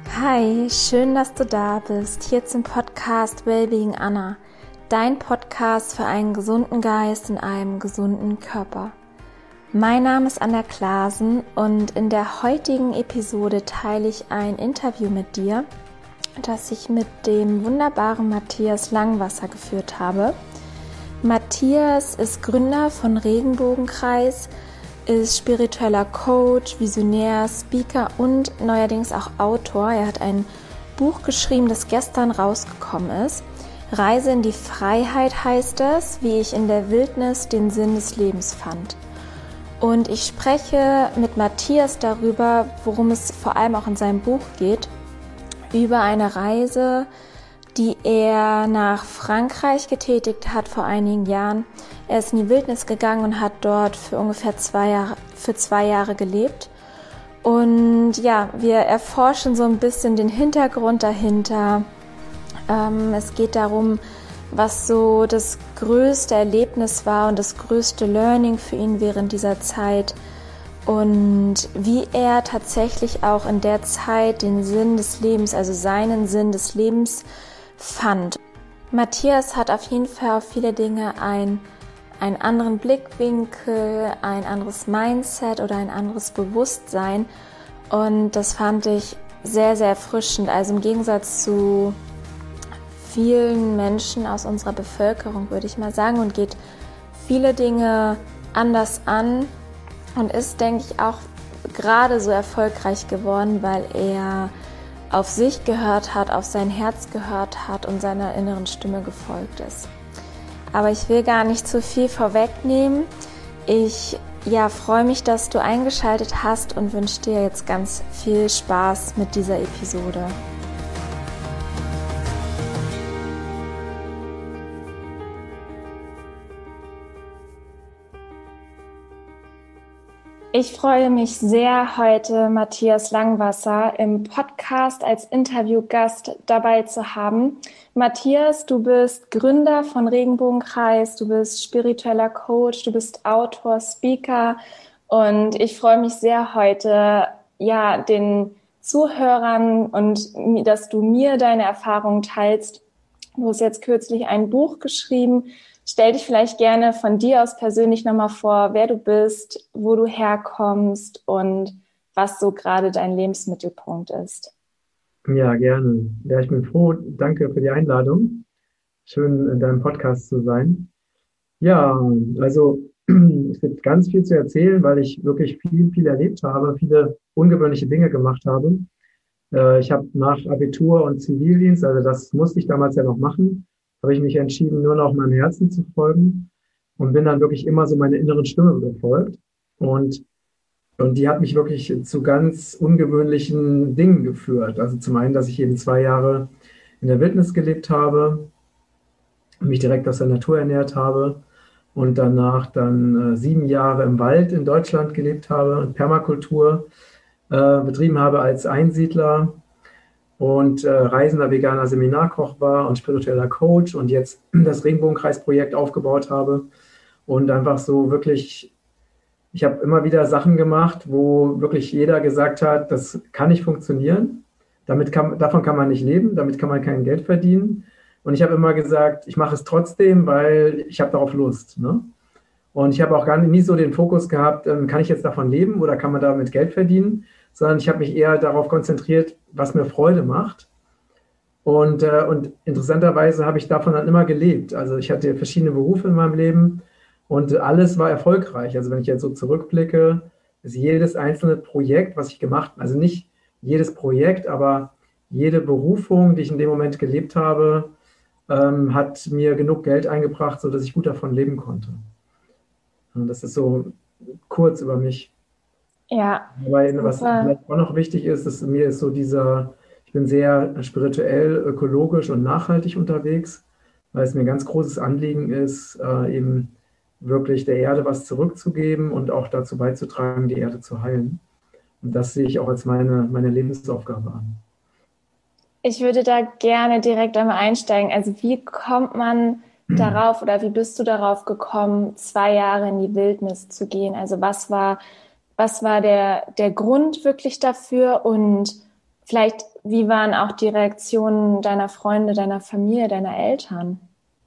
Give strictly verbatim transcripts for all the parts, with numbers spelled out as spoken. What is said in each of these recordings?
Hi, schön, dass du da bist, hier zum Podcast Wellbeing Anna, dein Podcast für einen gesunden Geist in einem gesunden Körper. Mein Name ist Anna Klaasen und in der heutigen Episode teile ich ein Interview mit dir, das ich mit dem wunderbaren Matthias Langwasser geführt habe. Matthias ist Gründer von Regenbogenkreis, ist spiritueller Coach, Visionär, Speaker und neuerdings auch Autor. Er hat ein Buch geschrieben, das gestern rausgekommen ist. Reise in die Freiheit heißt es, wie ich in der Wildnis den Sinn des Lebens fand. Und ich spreche mit Matthias darüber, worum es vor allem auch in seinem Buch geht, über eine Reise, die er nach Frankreich getätigt hat vor einigen Jahren. Er ist in die Wildnis gegangen und hat dort für ungefähr zwei Jahre, für zwei Jahre gelebt. Und ja, wir erforschen so ein bisschen den Hintergrund dahinter. Ähm, es geht darum, was so das größte Erlebnis war und das größte Learning für ihn während dieser Zeit. Und wie er tatsächlich auch in der Zeit den Sinn des Lebens, also seinen Sinn des Lebens, fand. Matthias hat auf jeden Fall auf viele Dinge ein, einen anderen Blickwinkel, ein anderes Mindset oder ein anderes Bewusstsein und das fand ich sehr, sehr erfrischend. Also im Gegensatz zu vielen Menschen aus unserer Bevölkerung, würde ich mal sagen, und geht viele Dinge anders an und ist, denke ich, auch gerade so erfolgreich geworden, weil er auf sich gehört hat, auf sein Herz gehört hat und seiner inneren Stimme gefolgt ist. Aber ich will gar nicht zu viel vorwegnehmen. Ich ja, freue mich, dass du eingeschaltet hast und wünsche dir jetzt ganz viel Spaß mit dieser Episode. Ich freue mich sehr, heute Matthias Langwasser im Podcast als Interviewgast dabei zu haben. Matthias, du bist Gründer von Regenbogenkreis, du bist spiritueller Coach, du bist Autor, Speaker und ich freue mich sehr heute, ja, den Zuhörern und dass du mir deine Erfahrungen teilst. Du hast jetzt kürzlich ein Buch geschrieben. Stell dich vielleicht gerne von dir aus persönlich nochmal vor, wer du bist, wo du herkommst und was so gerade dein Lebensmittelpunkt ist. Ja, gerne. Ja, ich bin froh. Danke für die Einladung. Schön, in deinem Podcast zu sein. Ja, also es gibt ganz viel zu erzählen, weil ich wirklich viel, viel erlebt habe, viele ungewöhnliche Dinge gemacht habe. Äh, ich habe nach Abitur und Zivildienst, also das musste ich damals ja noch machen, habe ich mich entschieden, nur noch meinem Herzen zu folgen und bin dann wirklich immer so meiner inneren Stimme gefolgt. Und und die hat mich wirklich zu ganz ungewöhnlichen Dingen geführt. Also zum einen, dass ich eben zwei Jahre in der Wildnis gelebt habe, mich direkt aus der Natur ernährt habe und danach dann äh, sieben Jahre im Wald in Deutschland gelebt habe und Permakultur äh, betrieben habe als Einsiedler und äh, reisender veganer Seminarkoch war und spiritueller Coach und jetzt das Regenbogenkreis-Projekt aufgebaut habe und einfach so wirklich. Ich habe immer wieder Sachen gemacht, wo wirklich jeder gesagt hat, das kann nicht funktionieren. Damit kann, davon kann man nicht leben, damit kann man kein Geld verdienen. Und ich habe immer gesagt, ich mache es trotzdem, weil ich habe darauf Lust. Ne? Und ich habe auch gar nicht, nie so den Fokus gehabt, ähm, kann ich jetzt davon leben oder kann man damit Geld verdienen, sondern ich habe mich eher darauf konzentriert, was mir Freude macht. Und, äh, und interessanterweise habe ich davon dann immer gelebt. Also ich hatte verschiedene Berufe in meinem Leben. Und alles war erfolgreich. Also wenn ich jetzt so zurückblicke, ist jedes einzelne Projekt, was ich gemacht habe, also nicht jedes Projekt, aber jede Berufung, die ich in dem Moment gelebt habe, ähm, hat mir genug Geld eingebracht, sodass ich gut davon leben konnte. Und das ist so kurz über mich. Ja, Aber was super. vielleicht auch noch wichtig ist, ist, mir ist so dieser, ich bin sehr spirituell, ökologisch und nachhaltig unterwegs, weil es mir ein ganz großes Anliegen ist, äh, eben wirklich der Erde was zurückzugeben und auch dazu beizutragen, die Erde zu heilen. Und das sehe ich auch als meine, meine Lebensaufgabe an. Ich würde da gerne direkt einmal einsteigen. Also wie kommt man darauf oder wie bist du darauf gekommen, zwei Jahre in die Wildnis zu gehen? Also was war, was war der, der Grund wirklich dafür und vielleicht wie waren auch die Reaktionen deiner Freunde, deiner Familie, deiner Eltern?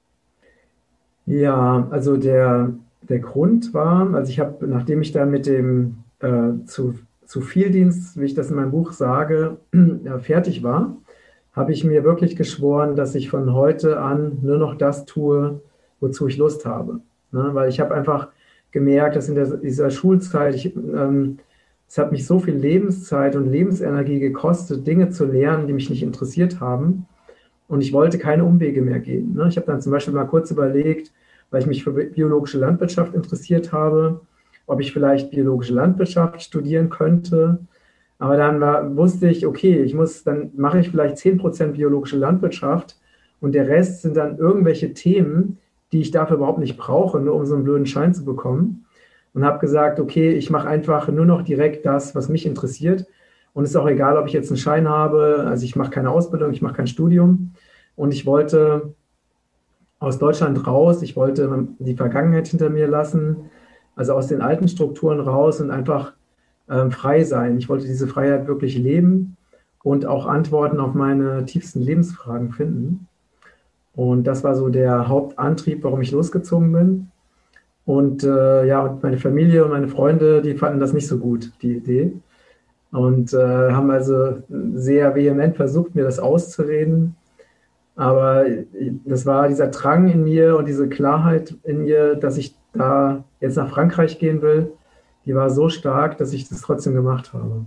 Ja, also der, der Grund war, also ich habe, nachdem ich dann mit dem äh, zu, zu viel Dienst, wie ich das in meinem Buch sage, äh, fertig war, habe ich mir wirklich geschworen, dass ich von heute an nur noch das tue, wozu ich Lust habe. Ne? Weil ich habe einfach gemerkt, dass in der, dieser Schulzeit, ich, ähm, es hat mich so viel Lebenszeit und Lebensenergie gekostet, Dinge zu lernen, die mich nicht interessiert haben. Und ich wollte keine Umwege mehr gehen. Ne? Ich habe dann zum Beispiel mal kurz überlegt, weil ich mich für biologische Landwirtschaft interessiert habe, ob ich vielleicht biologische Landwirtschaft studieren könnte. Aber dann war, wusste ich, okay, ich muss, dann mache ich vielleicht zehn Prozent biologische Landwirtschaft und der Rest sind dann irgendwelche Themen, die ich dafür überhaupt nicht brauche, nur um so einen blöden Schein zu bekommen. Und habe gesagt, okay, ich mache einfach nur noch direkt das, was mich interessiert. Und es ist auch egal, ob ich jetzt einen Schein habe, also ich mache keine Ausbildung, ich mache kein Studium. Und ich wollte aus Deutschland raus, ich wollte die Vergangenheit hinter mir lassen, also aus den alten Strukturen raus und einfach ähm, frei sein. Ich wollte diese Freiheit wirklich leben und auch Antworten auf meine tiefsten Lebensfragen finden. Und das war so der Hauptantrieb, warum ich losgezogen bin. Und äh, ja, und meine Familie und meine Freunde, die fanden das nicht so gut, die Idee. Und äh, haben also sehr vehement versucht, mir das auszureden. Aber das war dieser Drang in mir und diese Klarheit in mir, dass ich da jetzt nach Frankreich gehen will, die war so stark, dass ich das trotzdem gemacht habe.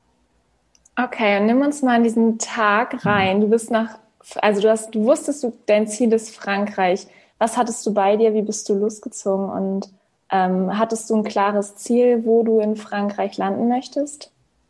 Okay, und nimm uns mal in diesen Tag rein. Du bist nach, also du hast, du wusstest, du, dein Ziel ist Frankreich. Was hattest du bei dir? Wie bist du losgezogen? Und ähm, hattest du ein klares Ziel, wo du in Frankreich landen möchtest?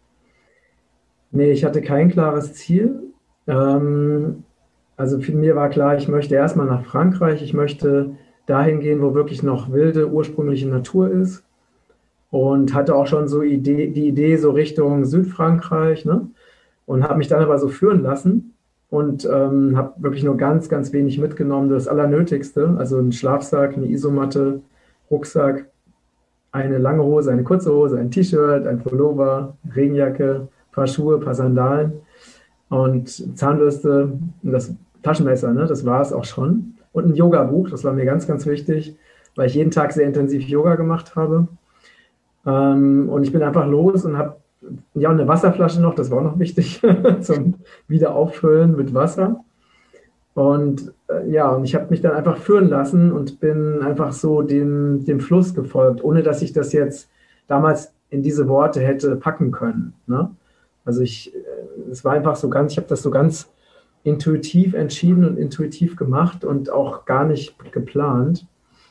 Nee, ich hatte kein klares Ziel. Ähm, also für mir war klar, ich möchte erstmal nach Frankreich. Ich möchte dahin gehen, wo wirklich noch wilde, ursprüngliche Natur ist. Und hatte auch schon so Idee, die Idee so Richtung Südfrankreich, ne? Und habe mich dann aber so führen lassen und ähm, habe wirklich nur ganz, ganz wenig mitgenommen, das Allernötigste, also einen Schlafsack, eine Isomatte, Rucksack, eine lange Hose, eine kurze Hose, ein T-Shirt, ein Pullover, Regenjacke, ein paar Schuhe, ein paar Sandalen und Zahnbürste und das Taschenmesser, ne? Das war es auch schon. Und ein Yoga-Buch, das war mir ganz, ganz wichtig, weil ich jeden Tag sehr intensiv Yoga gemacht habe. Ähm, und ich bin einfach los und habe ja eine Wasserflasche noch, das war auch noch wichtig, zum Wiederauffüllen mit Wasser. Und äh, ja, und ich habe mich dann einfach führen lassen und bin einfach so dem, dem Fluss gefolgt, ohne dass ich das jetzt damals in diese Worte hätte packen können. Ne? Also ich, es war einfach so ganz, ich habe das so ganz intuitiv entschieden und intuitiv gemacht und auch gar nicht geplant.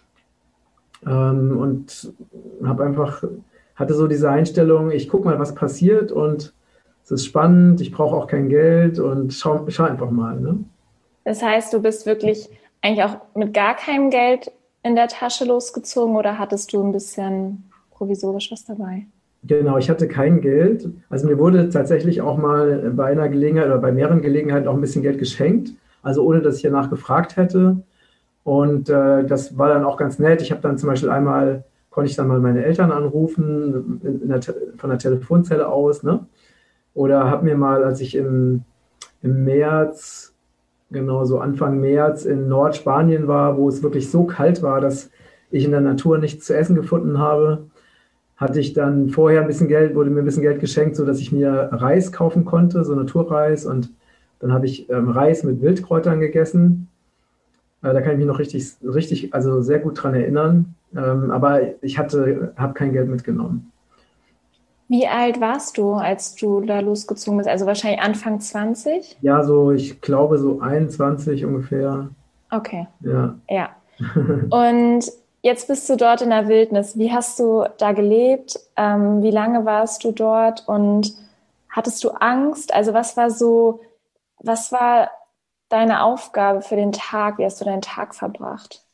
Ähm, und habe einfach, hatte so diese Einstellung, ich gucke mal, was passiert und es ist spannend, ich brauche auch kein Geld und schau, schau einfach mal. Ne? Das heißt, du bist wirklich eigentlich auch mit gar keinem Geld in der Tasche losgezogen oder hattest du ein bisschen provisorisch was dabei? Genau, ich hatte kein Geld. Also mir wurde tatsächlich auch mal bei einer Gelegenheit oder bei mehreren Gelegenheiten auch ein bisschen Geld geschenkt, also ohne dass ich danach gefragt hätte. Und äh, das war dann auch ganz nett. Ich habe dann zum Beispiel einmal, konnte ich dann mal meine Eltern anrufen, in der, von der Telefonzelle aus, ne? Oder habe mir mal, als ich im, im März, genau so Anfang März in Nordspanien war, wo es wirklich so kalt war, dass ich in der Natur nichts zu essen gefunden habe, hatte ich dann vorher ein bisschen Geld, wurde mir ein bisschen Geld geschenkt, sodass ich mir Reis kaufen konnte, so Naturreis. Und dann habe ich ähm, Reis mit Wildkräutern gegessen. Da kann ich mich noch richtig, richtig, also sehr gut dran erinnern. Ähm, aber ich hatte, habe kein Geld mitgenommen. Wie alt warst du, als du da losgezogen bist? Also wahrscheinlich Anfang zwanzig? Ja, so, ich glaube so einundzwanzig ungefähr. Okay. Ja. Ja. Und jetzt bist du dort in der Wildnis. Wie hast du da gelebt? Ähm, wie lange warst du dort? Und hattest du Angst? Also was war so, was war deine Aufgabe für den Tag? Wie hast du deinen Tag verbracht?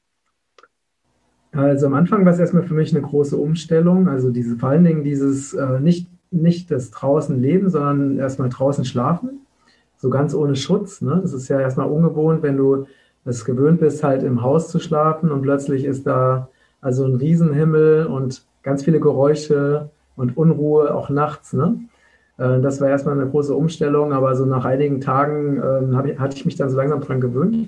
Also am Anfang war es erstmal für mich eine große Umstellung. Also diese, vor allen Dingen dieses äh, nicht, nicht das draußen leben, sondern erstmal draußen schlafen. So ganz ohne Schutz. Ne? Das ist ja erstmal ungewohnt, wenn du es gewöhnt bist, halt im Haus zu schlafen und plötzlich ist da also ein Riesenhimmel und ganz viele Geräusche und Unruhe, auch nachts. Ne? Äh, das war erstmal eine große Umstellung, aber so nach einigen Tagen ähm, hab ich, hatte ich mich dann so langsam dran gewöhnt.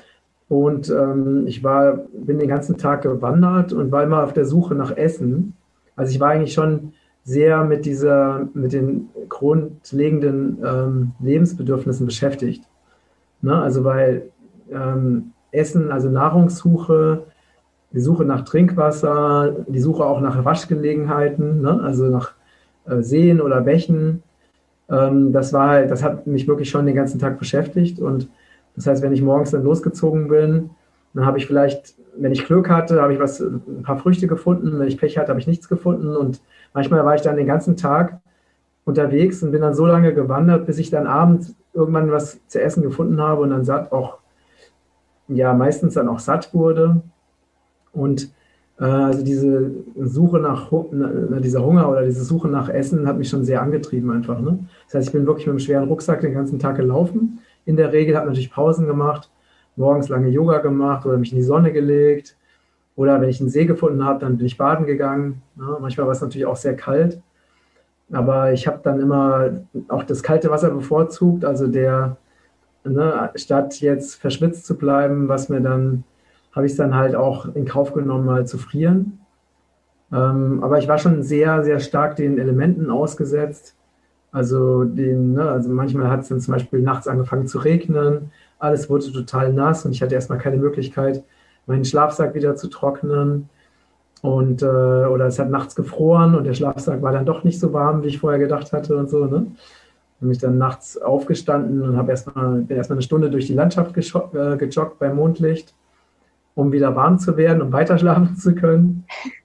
Und ähm, ich war, bin den ganzen Tag gewandert und war immer auf der Suche nach Essen. Also ich war eigentlich schon sehr mit dieser, mit den grundlegenden ähm, Lebensbedürfnissen beschäftigt. Ne? Also weil ähm, Essen, also Nahrungssuche, die Suche nach Trinkwasser, die Suche auch nach Waschgelegenheiten, ne? Also nach äh, Seen oder Bächen. Ähm, das war halt, das hat mich wirklich schon den ganzen Tag beschäftigt. Und das heißt, wenn ich morgens dann losgezogen bin, dann habe ich vielleicht, wenn ich Glück hatte, habe ich was, ein paar Früchte gefunden. Wenn ich Pech hatte, habe ich nichts gefunden. Und manchmal war ich dann den ganzen Tag unterwegs und bin dann so lange gewandert, bis ich dann abends irgendwann was zu essen gefunden habe und dann satt auch, ja, meistens dann auch satt wurde. Und äh, also diese Suche nach na, dieser Hunger oder diese Suche nach Essen hat mich schon sehr angetrieben einfach. Ne? Das heißt, ich bin wirklich mit einem schweren Rucksack den ganzen Tag gelaufen. In der Regel habe natürlich Pausen gemacht, morgens lange Yoga gemacht oder mich in die Sonne gelegt. Oder wenn ich einen See gefunden habe, dann bin ich baden gegangen. Ne? Manchmal war es natürlich auch sehr kalt. Aber ich habe dann immer auch das kalte Wasser bevorzugt, also der, ne, statt jetzt verschwitzt zu bleiben, was mir dann, habe ich es dann halt auch in Kauf genommen, mal zu frieren. Ähm, aber ich war schon sehr, sehr stark den Elementen ausgesetzt. Also, den, ne, also manchmal hat es dann zum Beispiel nachts angefangen zu regnen, alles wurde total nass und ich hatte erstmal keine Möglichkeit, meinen Schlafsack wieder zu trocknen. Und, äh, oder es hat nachts gefroren und der Schlafsack war dann doch nicht so warm, wie ich vorher gedacht hatte und so. Ne? Bin ich dann nachts aufgestanden und habe erstmal, bin erstmal eine Stunde durch die Landschaft gescho- äh, gejoggt bei Mondlicht, um wieder warm zu werden, um weiter schlafen zu können.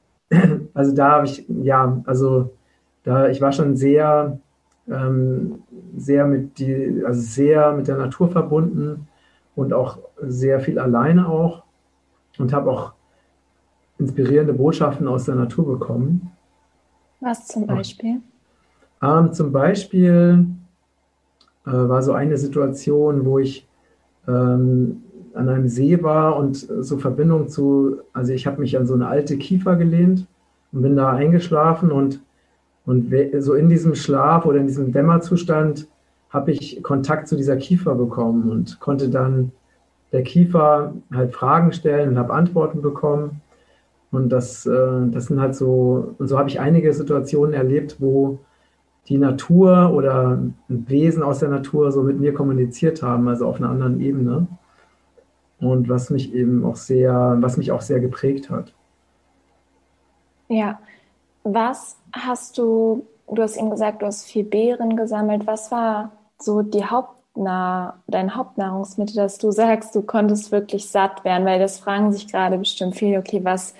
Also da habe ich, ja, also da, ich war schon sehr, ähm, sehr mit die, also sehr mit der Natur verbunden und auch sehr viel alleine auch und habe auch inspirierende Botschaften aus der Natur bekommen. Was zum Beispiel? Ähm, zum Beispiel äh, war so eine Situation, wo ich ähm, an einem See war und so Verbindung zu, also ich habe mich an so eine alte Kiefer gelehnt und bin da eingeschlafen und, und so in diesem Schlaf oder in diesem Dämmerzustand habe ich Kontakt zu dieser Kiefer bekommen und konnte dann der Kiefer halt Fragen stellen und habe Antworten bekommen. Und das, äh, das sind halt so, und so habe ich einige Situationen erlebt, wo die Natur oder Wesen aus der Natur so mit mir kommuniziert haben, also auf einer anderen Ebene. Und was mich eben auch sehr, was mich auch sehr geprägt hat. Ja, was hast du, du hast eben gesagt, du hast viel Beeren gesammelt. Was war so die Hauptnahr dein Hauptnahrungsmittel, dass du sagst, du konntest wirklich satt werden? Weil das fragen sich gerade bestimmt viele, okay, was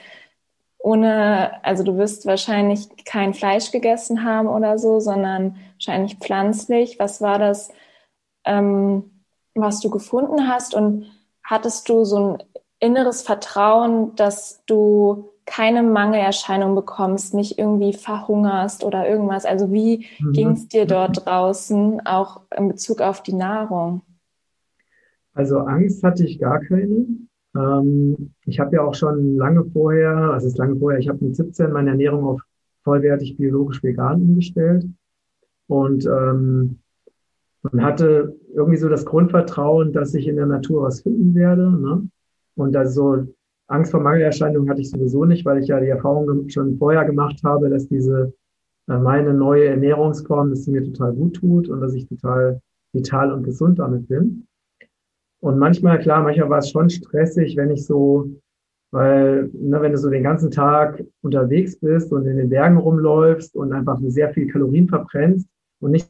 ohne, also du wirst wahrscheinlich kein Fleisch gegessen haben oder so, sondern wahrscheinlich pflanzlich. Was war das, ähm, was du gefunden hast? Und hattest du so ein inneres Vertrauen, dass du keine Mangelerscheinung bekommst, nicht irgendwie verhungerst oder irgendwas? Also wie ging Mhm. es dir dort draußen, auch in Bezug auf die Nahrung? Also Angst hatte ich gar keine. Ähm, ich habe ja auch schon lange vorher, also es ist lange vorher, ich habe mit siebzehn meine Ernährung auf vollwertig biologisch vegan umgestellt und, ähm, und hatte irgendwie so das Grundvertrauen, dass ich in der Natur was finden werde. Ne? Und also Angst vor Mangelerscheinungen hatte ich sowieso nicht, weil ich ja die Erfahrung gem- schon vorher gemacht habe, dass diese äh, meine neue Ernährungsform, dass sie mir total gut tut und dass ich total vital und gesund damit bin. Und manchmal, klar, manchmal war es schon stressig, wenn ich so, weil, ne, wenn du so den ganzen Tag unterwegs bist und in den Bergen rumläufst und einfach sehr viel Kalorien verbrennst und nicht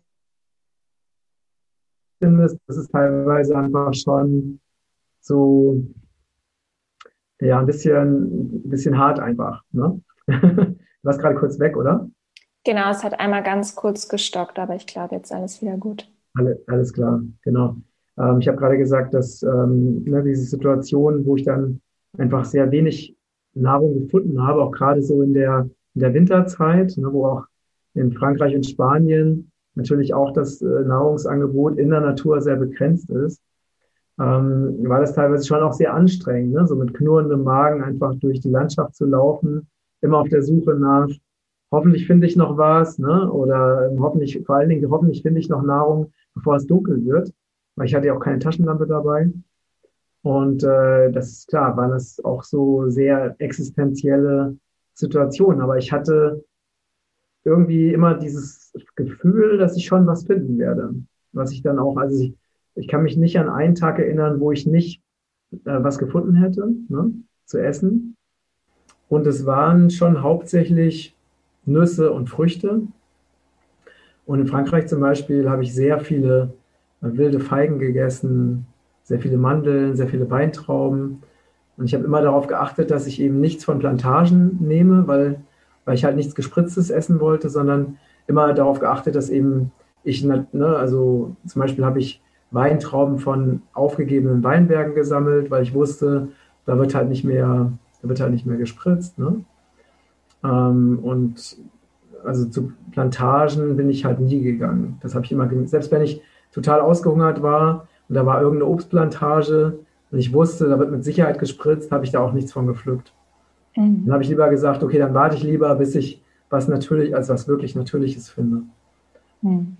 findest, das ist teilweise einfach schon so, ja, ein bisschen, ein bisschen hart einfach, ne? Du warst gerade kurz weg, oder? Genau, es hat einmal ganz kurz gestockt, aber ich glaube, jetzt alles wieder gut. Alle, alles klar, genau. Ähm, ich habe gerade gesagt, dass ähm, ne, diese Situation, wo ich dann einfach sehr wenig Nahrung gefunden habe, auch gerade so in der, in der Winterzeit, ne, wo auch in Frankreich und Spanien natürlich auch das äh, Nahrungsangebot in der Natur sehr begrenzt ist, ähm, war das teilweise schon auch sehr anstrengend, ne, so mit knurrendem Magen einfach durch die Landschaft zu laufen, immer auf der Suche nach hoffentlich finde ich noch was, ne? Oder ähm, hoffentlich, vor allen Dingen, hoffentlich finde ich noch Nahrung, bevor es dunkel wird, weil ich hatte ja auch keine Taschenlampe dabei. Und äh, das ist klar, waren das auch so sehr existenzielle Situationen. Aber ich hatte irgendwie immer dieses Gefühl, dass ich schon was finden werde. Was ich dann auch, also ich, ich kann mich nicht an einen Tag erinnern, wo ich nicht äh, was gefunden hätte, ne, zu essen. Und es waren schon hauptsächlich Nüsse und Früchte. Und in Frankreich zum Beispiel habe ich sehr viele äh, wilde Feigen gegessen, sehr viele Mandeln, sehr viele Weintrauben. Und ich habe immer darauf geachtet, dass ich eben nichts von Plantagen nehme, weil, weil ich halt nichts Gespritztes essen wollte, sondern immer darauf geachtet, dass eben ich, ne, also zum Beispiel habe ich Weintrauben von aufgegebenen Weinbergen gesammelt, weil ich wusste, da wird halt nicht mehr, da wird halt nicht mehr gespritzt. Ne? Ähm, und also zu Plantagen bin ich halt nie gegangen. Das habe ich immer, selbst wenn ich total ausgehungert war und da war irgendeine Obstplantage und ich wusste, da wird mit Sicherheit gespritzt, habe ich da auch nichts von gepflückt. Mhm. Dann habe ich lieber gesagt, okay, dann warte ich lieber, bis ich was natürlich, als was wirklich Natürliches finde. Mhm.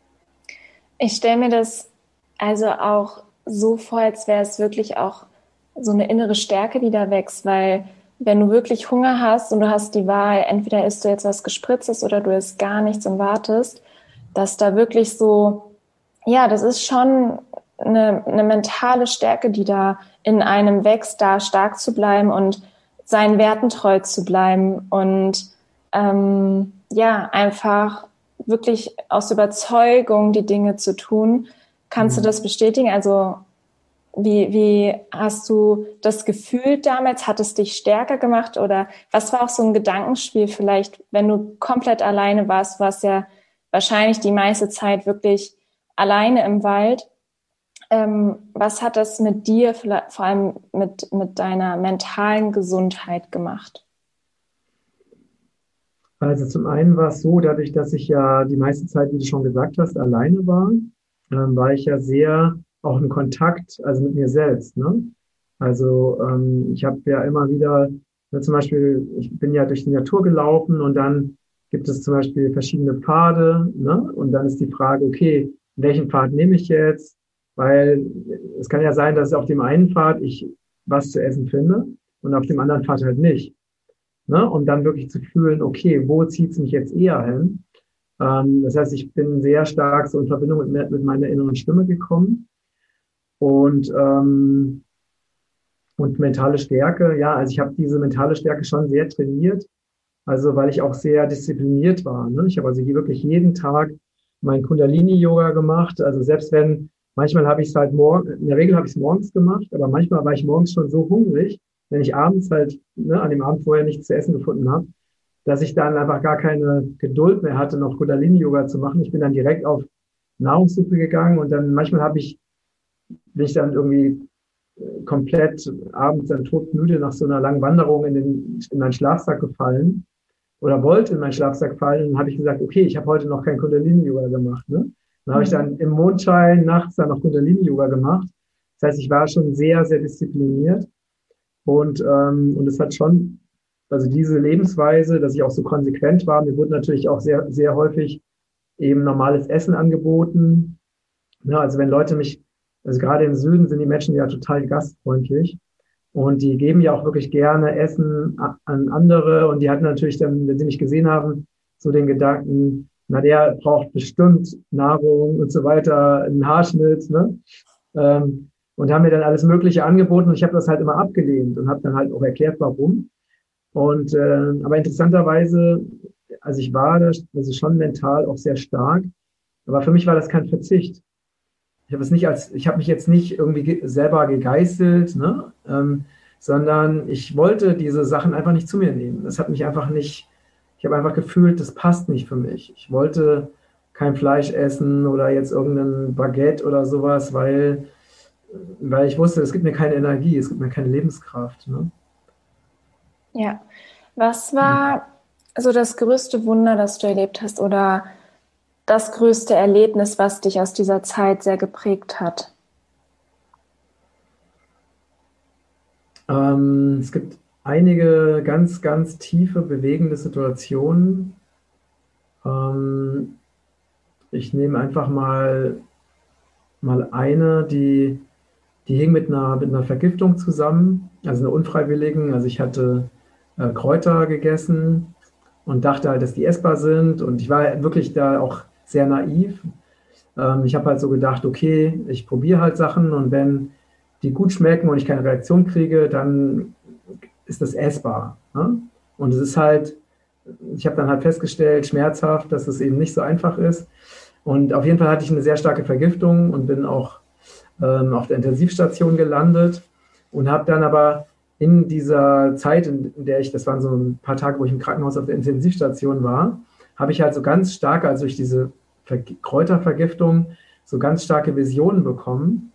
Ich stelle mir das also auch so vor, als wäre es wirklich auch so eine innere Stärke, die da wächst, weil wenn du wirklich Hunger hast und du hast die Wahl, entweder isst du jetzt was Gespritztes oder du isst gar nichts und wartest, dass da wirklich so, ja, das ist schon eine, eine mentale Stärke, die da in einem wächst, da stark zu bleiben und seinen Werten treu zu bleiben und ähm, ja, einfach wirklich aus Überzeugung die Dinge zu tun. Kannst mhm. du das bestätigen? Also wie, wie hast du das gefühlt damals? Hat es dich stärker gemacht oder was war auch so ein Gedankenspiel vielleicht, wenn du komplett alleine warst, warst ja wahrscheinlich die meiste Zeit wirklich alleine im Wald. Ähm, was hat das mit dir, vor allem mit, mit deiner mentalen Gesundheit gemacht? Also zum einen war es so, dadurch, dass ich ja die meiste Zeit, wie du schon gesagt hast, alleine war, ähm, war ich ja sehr auch in Kontakt, also mit mir selbst. Ne? Also ähm, ich habe ja immer wieder, ne, zum Beispiel, ich bin ja durch die Natur gelaufen und dann gibt es zum Beispiel verschiedene Pfade, ne? Und dann ist die Frage, okay, welchen Pfad nehme ich jetzt? Weil es kann ja sein, dass auf dem einen Pfad ich was zu essen finde und auf dem anderen Pfad halt nicht. Ne? Und dann wirklich zu fühlen, okay, wo zieht es mich jetzt eher hin? Ähm, das heißt, ich bin sehr stark so in Verbindung mit, mit meiner inneren Stimme gekommen. Und, ähm, und mentale Stärke, ja, also ich habe diese mentale Stärke schon sehr trainiert, also weil ich auch sehr diszipliniert war. Ne? Ich habe also hier wirklich jeden Tag mein Kundalini-Yoga gemacht. Also selbst wenn, manchmal habe ich es halt morgen, in der Regel habe ich es morgens gemacht, aber manchmal war ich morgens schon so hungrig, wenn ich abends halt ne, an dem Abend vorher nichts zu essen gefunden habe, dass ich dann einfach gar keine Geduld mehr hatte, noch Kundalini-Yoga zu machen. Ich bin dann direkt auf Nahrungssuppe gegangen und dann manchmal habe ich, bin ich dann irgendwie komplett abends dann todmüde nach so einer langen Wanderung in, den, in meinen Schlafsack gefallen oder wollte in meinen Schlafsack fallen. Und dann habe ich gesagt, okay, ich habe heute noch kein Kundalini-Yoga gemacht. Ne? Dann habe ich dann im Mondschein nachts dann noch Kundalini-Yoga gemacht. Das heißt, ich war schon sehr, sehr diszipliniert. Und, ähm, und es hat schon, also diese Lebensweise, dass ich auch so konsequent war, mir wurde natürlich auch sehr, sehr häufig eben normales Essen angeboten. Ja, also wenn Leute mich, also gerade im Süden sind die Menschen ja total gastfreundlich und die geben ja auch wirklich gerne Essen an andere und die hatten natürlich dann, wenn sie mich gesehen haben, so den Gedanken, na, der braucht bestimmt Nahrung und so weiter, einen Haarschnitt, ne? Ähm, und haben mir dann alles Mögliche angeboten und ich habe das halt immer abgelehnt und habe dann halt auch erklärt, warum. Und äh, aber interessanterweise, also ich war da also schon mental auch sehr stark, aber für mich war das kein Verzicht. Ich habe es nicht als, ich habe mich jetzt nicht irgendwie ge selber gegeißelt, ne? Ähm, sondern ich wollte diese Sachen einfach nicht zu mir nehmen. Das hat mich einfach nicht, ich habe einfach gefühlt, das passt nicht für mich. Ich wollte kein Fleisch essen oder jetzt irgendein Baguette oder sowas, weil, weil ich wusste, es gibt mir keine Energie, es gibt mir keine Lebenskraft. Ne? Ja. Was war so das größte Wunder, das du erlebt hast oder das größte Erlebnis, was dich aus dieser Zeit sehr geprägt hat? Ähm, es gibt einige ganz, ganz tiefe, bewegende Situationen. Ähm, ich nehme einfach mal, mal eine, die, die hing mit einer, mit einer Vergiftung zusammen, also einer unfreiwilligen. Also ich hatte äh, Kräuter gegessen und dachte halt, dass die essbar sind. Und ich war wirklich da auch sehr naiv. Ähm, ich habe halt so gedacht, okay, ich probiere halt Sachen und wenn die gut schmecken und ich keine Reaktion kriege, dann ist das essbar. Ne? Und es ist halt, ich habe dann halt festgestellt, schmerzhaft, dass es eben nicht so einfach ist. Und auf jeden Fall hatte ich eine sehr starke Vergiftung und bin auch ähm, auf der Intensivstation gelandet und habe dann aber in dieser Zeit, in der ich, das waren so ein paar Tage, wo ich im Krankenhaus auf der Intensivstation war, habe ich halt so ganz starke, also durch diese Ver Kräutervergiftung, so ganz starke Visionen bekommen.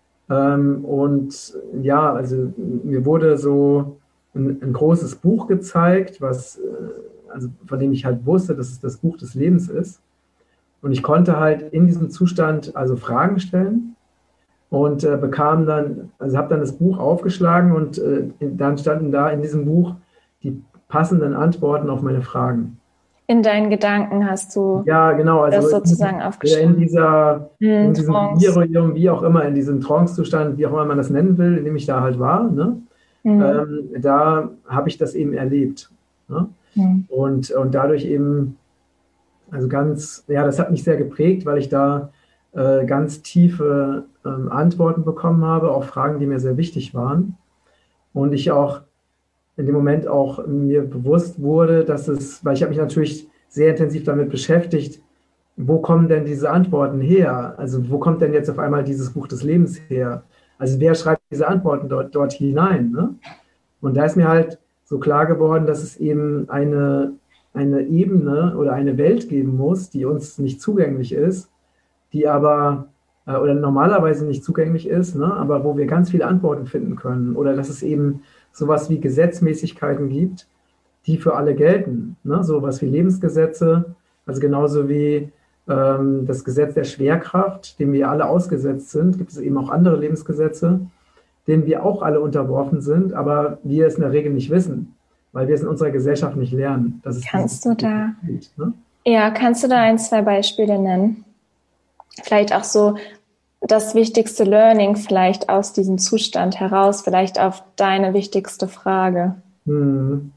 Ähm, und ja, also mir wurde so ein, ein großes Buch gezeigt, was, äh, also von dem ich halt wusste, dass es das Buch des Lebens ist. Und ich konnte halt in diesem Zustand also Fragen stellen und äh, bekam dann, also habe dann das Buch aufgeschlagen und äh, dann standen da in diesem Buch die passenden Antworten auf meine Fragen. In deinen Gedanken hast du Ja, genau, also das sozusagen in, in aufgeschrieben. dieser, Hm, in diesem Trance. Delirium, wie auch immer, in diesem Trance-Zustand, wie auch immer man das nennen will, in dem ich da halt war, ne? Hm. Ähm, da habe ich das eben erlebt. Ne? Hm. Und, und dadurch eben, also ganz, ja, das hat mich sehr geprägt, weil ich da äh, ganz tiefe ähm, Antworten bekommen habe auf Fragen, die mir sehr wichtig waren. Und ich auch in dem Moment auch mir bewusst wurde, dass es, weil ich habe mich natürlich sehr intensiv damit beschäftigt, wo kommen denn diese Antworten her? Also wo kommt denn jetzt auf einmal dieses Buch des Lebens her? Also wer schreibt diese Antworten dort, dort hinein? Ne? Und da ist mir halt so klar geworden, dass es eben eine, eine Ebene oder eine Welt geben muss, die uns nicht zugänglich ist, die aber äh, oder normalerweise nicht zugänglich ist, ne, aber wo wir ganz viele Antworten finden können. Oder dass es eben sowas wie Gesetzmäßigkeiten gibt, die für alle gelten. Ne? Sowas wie Lebensgesetze, also genauso wie ähm, das Gesetz der Schwerkraft, dem wir alle ausgesetzt sind, gibt es eben auch andere Lebensgesetze, denen wir auch alle unterworfen sind, aber wir es in der Regel nicht wissen, weil wir es in unserer Gesellschaft nicht lernen. Das ist Kannst du da, gibt, ne? ja, kannst du da ein, zwei Beispiele nennen? Vielleicht auch so das wichtigste Learning vielleicht aus diesem Zustand heraus, vielleicht auf deine wichtigste Frage. Hm.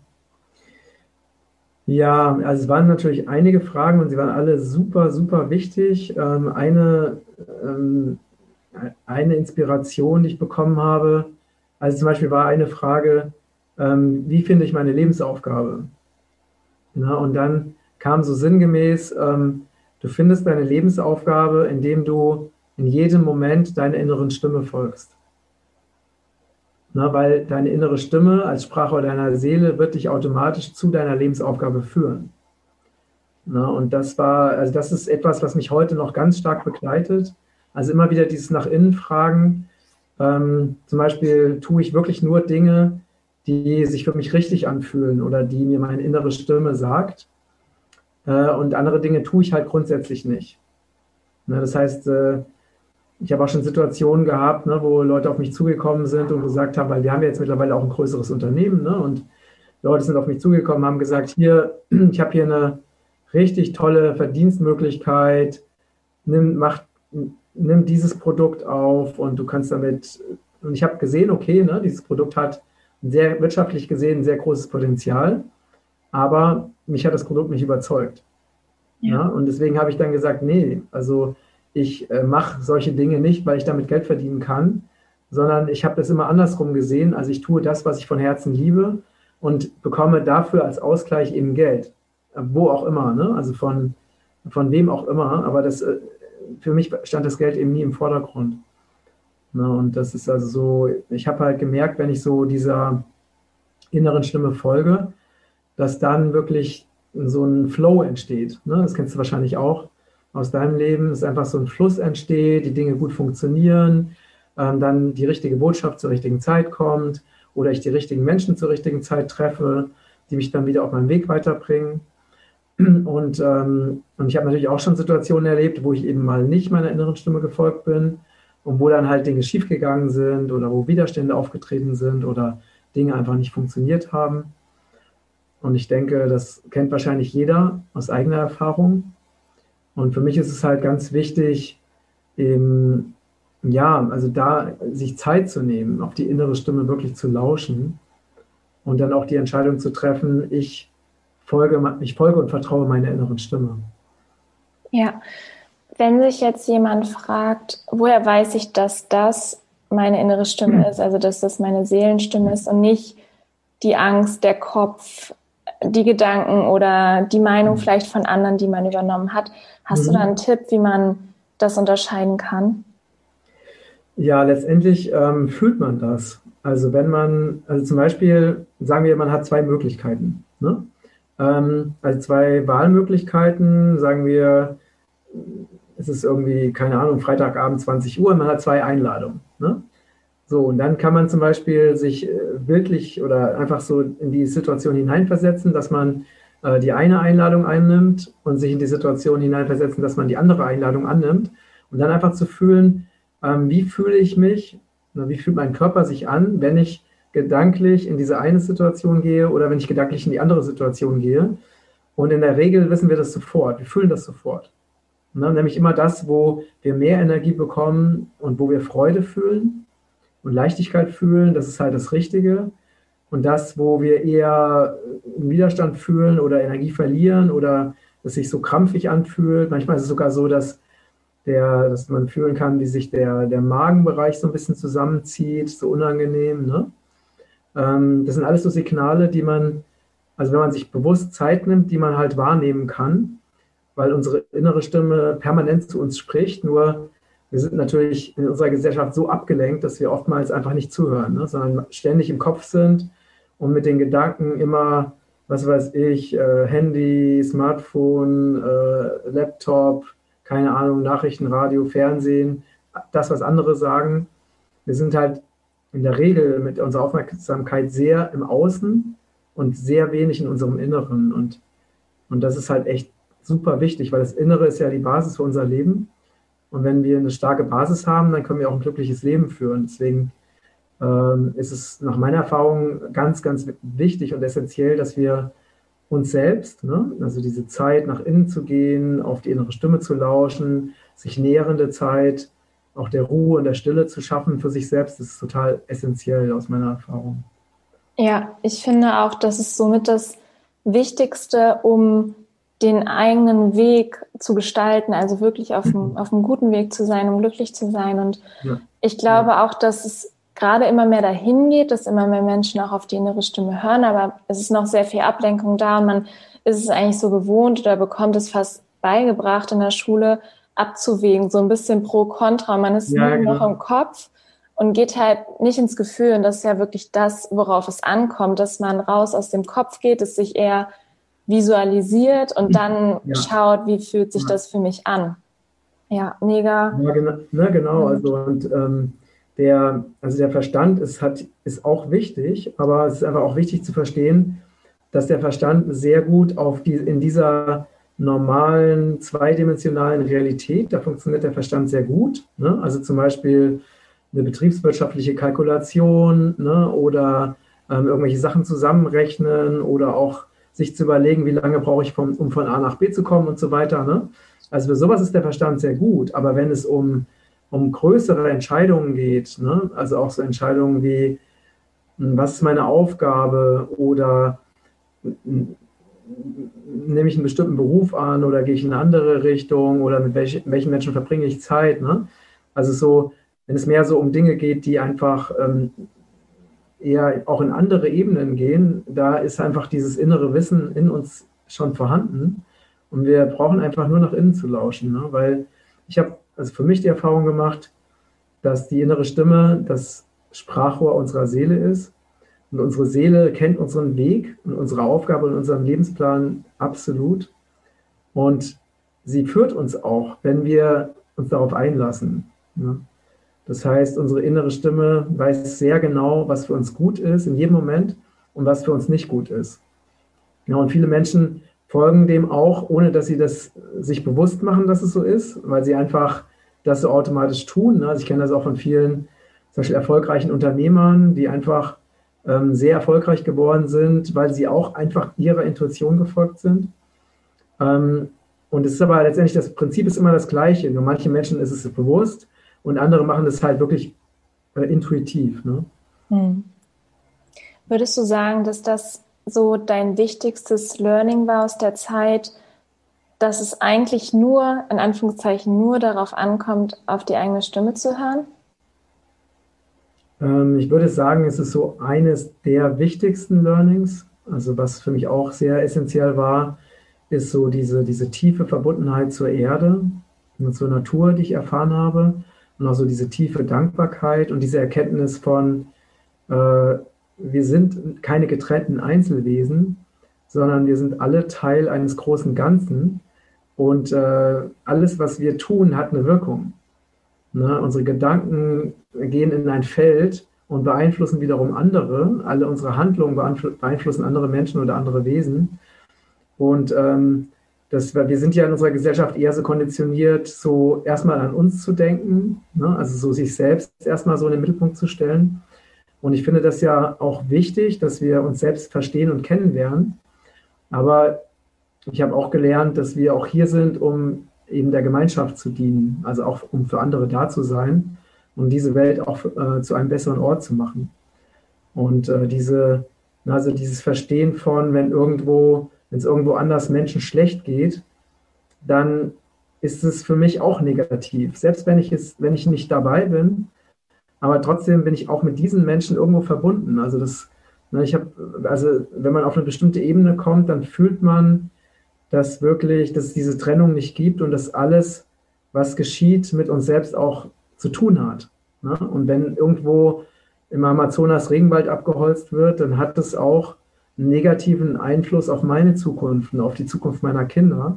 Ja, also es waren natürlich einige Fragen und sie waren alle super, super wichtig. Ähm, eine, ähm, eine Inspiration, die ich bekommen habe, also zum Beispiel war eine Frage, ähm, wie finde ich meine Lebensaufgabe? Na, und dann kam so sinngemäß, ähm, du findest deine Lebensaufgabe, indem du in jedem Moment deiner inneren Stimme folgst. Na, weil deine innere Stimme als Sprachrohr deiner Seele wird dich automatisch zu deiner Lebensaufgabe führen. Na, und das war, also das ist etwas, was mich heute noch ganz stark begleitet. Also immer wieder dieses nach innen fragen. Ähm, zum Beispiel tue ich wirklich nur Dinge, die sich für mich richtig anfühlen oder die mir meine innere Stimme sagt. Äh, und andere Dinge tue ich halt grundsätzlich nicht. Na, das heißt, äh, ich habe auch schon Situationen gehabt, ne, wo Leute auf mich zugekommen sind und gesagt haben, weil wir haben ja jetzt mittlerweile auch ein größeres Unternehmen, ne, und Leute sind auf mich zugekommen, haben gesagt, hier, ich habe hier eine richtig tolle Verdienstmöglichkeit, nimm, mach, nimm dieses Produkt auf und du kannst damit, und ich habe gesehen, okay, ne, dieses Produkt hat sehr wirtschaftlich gesehen ein sehr großes Potenzial, aber mich hat das Produkt nicht überzeugt. Ja. Ja, und deswegen habe ich dann gesagt, nee, also ich äh, mache solche Dinge nicht, weil ich damit Geld verdienen kann, sondern ich habe das immer andersrum gesehen. Also ich tue das, was ich von Herzen liebe und bekomme dafür als Ausgleich eben Geld. Wo auch immer, ne? Also von, von wem auch immer. Aber das, äh, für mich stand das Geld eben nie im Vordergrund. Ne? Und das ist also so, ich habe halt gemerkt, wenn ich so dieser inneren Stimme folge, dass dann wirklich so ein Flow entsteht. Ne? Das kennst du wahrscheinlich auch aus deinem Leben, dass einfach so ein Fluss entsteht, die Dinge gut funktionieren, ähm, dann die richtige Botschaft zur richtigen Zeit kommt oder ich die richtigen Menschen zur richtigen Zeit treffe, die mich dann wieder auf meinen Weg weiterbringen. Und, ähm, und ich habe natürlich auch schon Situationen erlebt, wo ich eben mal nicht meiner inneren Stimme gefolgt bin und wo dann halt Dinge schiefgegangen sind oder wo Widerstände aufgetreten sind oder Dinge einfach nicht funktioniert haben. Und ich denke, das kennt wahrscheinlich jeder aus eigener Erfahrung. Und für mich ist es halt ganz wichtig, eben, ja, also da sich Zeit zu nehmen, auf die innere Stimme wirklich zu lauschen und dann auch die Entscheidung zu treffen, ich folge, ich folge und vertraue meiner inneren Stimme. Ja, wenn sich jetzt jemand fragt, woher weiß ich, dass das meine innere Stimme ist, also dass das meine Seelenstimme ist und nicht die Angst, der Kopf, die Gedanken oder die Meinung vielleicht von anderen, die man übernommen hat. Hast mhm. du da einen Tipp, wie man das unterscheiden kann? Ja, letztendlich ähm, fühlt man das. Also wenn man, also zum Beispiel, sagen wir, man hat zwei Möglichkeiten. Ne? Ähm, also zwei Wahlmöglichkeiten, sagen wir, es ist irgendwie, keine Ahnung, Freitagabend zwanzig Uhr, man hat zwei Einladungen. Ne? So, und dann kann man zum Beispiel sich äh, wirklich oder einfach so in die Situation hineinversetzen, dass man äh, die eine Einladung einnimmt und sich in die Situation hineinversetzen, dass man die andere Einladung annimmt und dann einfach zu fühlen, ähm, wie fühle ich mich, wie fühlt mein Körper sich an, wenn ich gedanklich in diese eine Situation gehe oder wenn ich gedanklich in die andere Situation gehe. Und in der Regel wissen wir das sofort, wir fühlen das sofort. Ne? Nämlich immer das, wo wir mehr Energie bekommen und wo wir Freude fühlen und Leichtigkeit fühlen, das ist halt das Richtige. Und das, wo wir eher Widerstand fühlen oder Energie verlieren oder es sich so krampfig anfühlt. Manchmal ist es sogar so, dass, der, dass man fühlen kann, wie sich der, der Magenbereich so ein bisschen zusammenzieht, so unangenehm. Ne? Ähm, das sind alles so Signale, die man, also wenn man sich bewusst Zeit nimmt, die man halt wahrnehmen kann, weil unsere innere Stimme permanent zu uns spricht, nur wir sind natürlich in unserer Gesellschaft so abgelenkt, dass wir oftmals einfach nicht zuhören, ne? Sondern ständig im Kopf sind und mit den Gedanken immer, was weiß ich, äh, Handy, Smartphone, äh, Laptop, keine Ahnung, Nachrichten, Radio, Fernsehen, das, was andere sagen. Wir sind halt in der Regel mit unserer Aufmerksamkeit sehr im Außen und sehr wenig in unserem Inneren. Und, und das ist halt echt super wichtig, weil das Innere ist ja die Basis für unser Leben. Und wenn wir eine starke Basis haben, dann können wir auch ein glückliches Leben führen. Deswegen ähm, ist es nach meiner Erfahrung ganz, ganz wichtig und essentiell, dass wir uns selbst, ne, also diese Zeit nach innen zu gehen, auf die innere Stimme zu lauschen, sich nährende Zeit, auch der Ruhe und der Stille zu schaffen für sich selbst, das ist total essentiell aus meiner Erfahrung. Ja, ich finde auch, das ist somit das Wichtigste, um den eigenen Weg zu gestalten, also wirklich auf einem, auf einem guten Weg zu sein, um glücklich zu sein. Und ja. ich glaube ja. auch, dass es gerade immer mehr dahin geht, dass immer mehr Menschen auch auf die innere Stimme hören, aber es ist noch sehr viel Ablenkung da und man ist es eigentlich so gewohnt oder bekommt es fast beigebracht in der Schule abzuwägen, so ein bisschen pro kontra. Man ist ja, nur genau. noch im Kopf und geht halt nicht ins Gefühl. Und das ist ja wirklich das, worauf es ankommt, dass man raus aus dem Kopf geht, es sich eher visualisiert und dann ja. schaut, wie fühlt sich ja. das für mich an. Ja, mega. Ja, genau, ne, genau. Also und ähm, der, also der Verstand ist, hat, ist auch wichtig, aber es ist einfach auch wichtig zu verstehen, dass der Verstand sehr gut auf die, in dieser normalen zweidimensionalen Realität, da funktioniert der Verstand sehr gut. Ne? Also zum Beispiel eine betriebswirtschaftliche Kalkulation, ne? Oder ähm, irgendwelche Sachen zusammenrechnen oder auch sich zu überlegen, wie lange brauche ich, vom, um von A nach B zu kommen und so weiter. Ne? Also für sowas ist der Verstand sehr gut. Aber wenn es um, um größere Entscheidungen geht, ne? Also auch so Entscheidungen wie, was ist meine Aufgabe oder nehme ich einen bestimmten Beruf an oder gehe ich in eine andere Richtung oder mit welch, welchen Menschen verbringe ich Zeit. Ne? Also so, wenn es mehr so um Dinge geht, die einfach ähm, eher auch in andere Ebenen gehen, da ist einfach dieses innere Wissen in uns schon vorhanden und wir brauchen einfach nur nach innen zu lauschen, ne? Weil ich habe also für mich die Erfahrung gemacht, dass die innere Stimme das Sprachrohr unserer Seele ist und unsere Seele kennt unseren Weg und unsere Aufgabe und unseren Lebensplan absolut und sie führt uns auch, wenn wir uns darauf einlassen, ne? Das heißt, unsere innere Stimme weiß sehr genau, was für uns gut ist in jedem Moment und was für uns nicht gut ist. Ja, und viele Menschen folgen dem auch, ohne dass sie das sich bewusst machen, dass es so ist, weil sie einfach das so automatisch tun. Also ich kenne das auch von vielen, zum Beispiel erfolgreichen Unternehmern, die einfach ähm, sehr erfolgreich geworden sind, weil sie auch einfach ihrer Intuition gefolgt sind. Ähm, und es ist aber letztendlich, das Prinzip ist immer das Gleiche. Nur manchen Menschen ist es bewusst und andere machen das halt wirklich äh, intuitiv. Ne? Hm. Würdest du sagen, dass das so dein wichtigstes Learning war aus der Zeit, dass es eigentlich nur, in Anführungszeichen, nur darauf ankommt, auf die eigene Stimme zu hören? Ähm, ich würde sagen, es ist so eines der wichtigsten Learnings. Also was für mich auch sehr essentiell war, ist so diese, diese tiefe Verbundenheit zur Erde und zur Natur, die ich erfahren habe. Und auch so diese tiefe Dankbarkeit und diese Erkenntnis von, äh, wir sind keine getrennten Einzelwesen, sondern wir sind alle Teil eines großen Ganzen. Und äh, alles, was wir tun, hat eine Wirkung. Ne? Unsere Gedanken gehen in ein Feld und beeinflussen wiederum andere. Alle unsere Handlungen beeinflussen andere Menschen oder andere Wesen. Und ähm, das, wir sind ja in unserer Gesellschaft eher so konditioniert, so erstmal an uns zu denken, ne? Also so sich selbst erstmal so in den Mittelpunkt zu stellen. Und ich finde das ja auch wichtig, dass wir uns selbst verstehen und kennenlernen. Aber ich habe auch gelernt, dass wir auch hier sind, um eben der Gemeinschaft zu dienen, also auch um für andere da zu sein und diese Welt auch äh, zu einem besseren Ort zu machen. Und äh, diese, also dieses Verstehen von, wenn irgendwo, wenn es irgendwo anders Menschen schlecht geht, dann ist es für mich auch negativ. Selbst wenn ich es, wenn ich nicht dabei bin, aber trotzdem bin ich auch mit diesen Menschen irgendwo verbunden. Also das, ne, ich habe, also wenn man auf eine bestimmte Ebene kommt, dann fühlt man, dass wirklich, dass es diese Trennung nicht gibt und dass alles, was geschieht, mit uns selbst auch zu tun hat. Ne? Und wenn irgendwo im Amazonas Regenwald abgeholzt wird, dann hat das auch einen negativen Einfluss auf meine Zukunft und auf die Zukunft meiner Kinder.